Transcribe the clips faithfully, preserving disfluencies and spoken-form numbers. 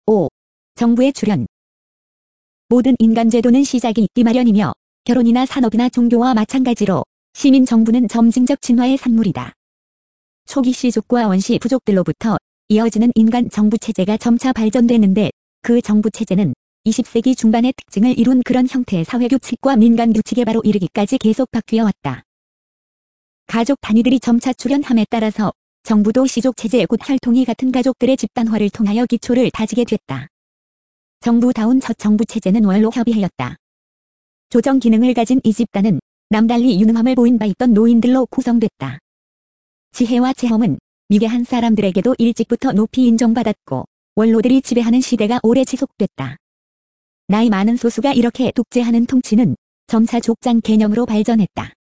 오. 정부의 출현. 모든 인간 제도는 시작이 있기 마련이며 결혼이나 산업이나 종교와 마찬가지로 시민 정부는 점진적 진화의 산물이다. 초기 시족과 원시 부족들로부터 이어지는 인간 정부 체제가 점차 발전됐는데 그 정부 체제는 이십 세기 중반의 특징을 이룬 그런 형태의 사회규칙과 민간규칙에 바로 이르기까지 계속 바뀌어 왔다. 가족 단위들이 점차 출현함에 따라서 정부도 시족체제 곧 혈통이 같은 가족들의 집단화를 통하여 기초를 다지게 됐다. 정부다운 첫 정부체제는 원로 협의회였다. 조정 기능을 가진 이 집단은 남달리 유능함을 보인 바 있던 노인들로 구성됐다. 지혜와 체험은 미개한 사람들에게도 일찍부터 높이 인정받았고 원로들이 지배하는 시대가 오래 지속됐다. 나이 많은 소수가 이렇게 독재하는 통치는 점차 족장 개념으로 발전했다.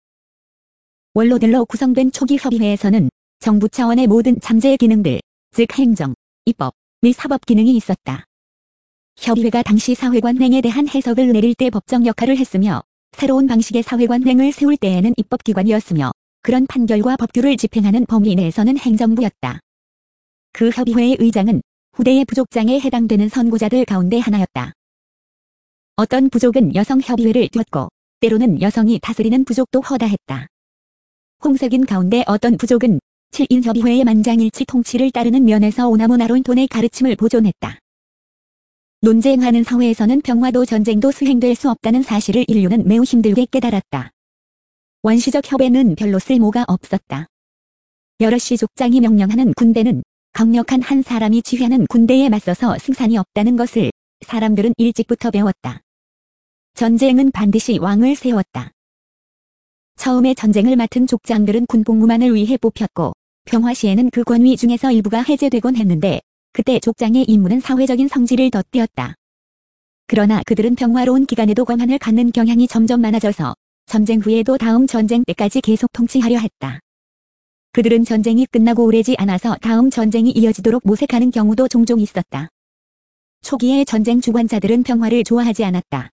원로들로 구성된 초기 협의회에서는 정부 차원의 모든 잠재 기능들, 즉 행정, 입법, 및 사법 기능이 있었다. 협의회가 당시 사회관행에 대한 해석을 내릴 때 법정 역할을 했으며 새로운 방식의 사회관행을 세울 때에는 입법기관이었으며 그런 판결과 법규를 집행하는 범위 내에서는 행정부였다. 그 협의회의 의장은 후대의 부족장에 해당되는 선구자들 가운데 하나였다. 어떤 부족은 여성협의회를 띄웠고 때로는 여성이 다스리는 부족도 허다했다. 홍색인 가운데 어떤 부족은 칠 인 협의회의 만장일치 통치를 따르는 면에서 오나모나론톤의 가르침을 보존했다. 논쟁하는 사회에서는 평화도 전쟁도 수행될 수 없다는 사실을 인류는 매우 힘들게 깨달았다. 원시적 협회는 별로 쓸모가 없었다. 여럿이 족장이 명령하는 군대는 강력한 한 사람이 지휘하는 군대에 맞서서 승산이 없다는 것을 사람들은 일찍부터 배웠다. 전쟁은 반드시 왕을 세웠다. 처음에 전쟁을 맡은 족장들은 군복무만을 위해 뽑혔고 평화 시에는 그 권위 중에서 일부가 해제되곤 했는데 그때 족장의 임무는 사회적인 성질을 덧띄었다. 그러나 그들은 평화로운 기간에도 권한을 갖는 경향이 점점 많아져서 전쟁 후에도 다음 전쟁 때까지 계속 통치하려 했다. 그들은 전쟁이 끝나고 오래지 않아서 다음 전쟁이 이어지도록 모색하는 경우도 종종 있었다. 초기의 전쟁 주관자들은 평화를 좋아하지 않았다.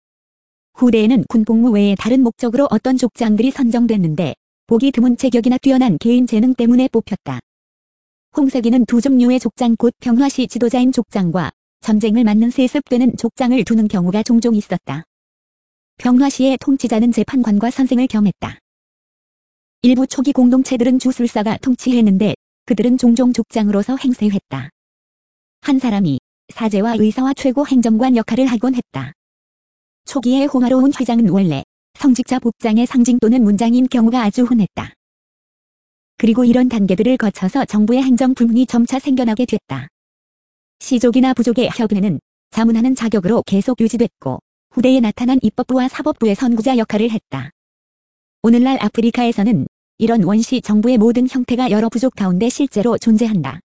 후대에는 군복무 외에 다른 목적으로 어떤 족장들이 선정됐는데 보기 드문 체격이나 뛰어난 개인 재능 때문에 뽑혔다. 홍석이는 두 종류의 족장 곧 평화시 지도자인 족장과 전쟁을 맡는 세습되는 족장을 두는 경우가 종종 있었다. 평화시의 통치자는 재판관과 선생을 겸했다. 일부 초기 공동체들은 주술사가 통치했는데 그들은 종종 족장으로서 행세했다. 한 사람이 사제와 의사와 최고 행정관 역할을 하곤 했다. 초기의 호화로운 회장은 원래 성직자 복장의 상징 또는 문장인 경우가 아주 흔했다. 그리고 이런 단계들을 거쳐서 정부의 행정 부문이 점차 생겨나게 됐다. 시족이나 부족의 협의회는 자문하는 자격으로 계속 유지됐고 후대에 나타난 입법부와 사법부의 선구자 역할을 했다. 오늘날 아프리카에서는 이런 원시 정부의 모든 형태가 여러 부족 가운데 실제로 존재한다.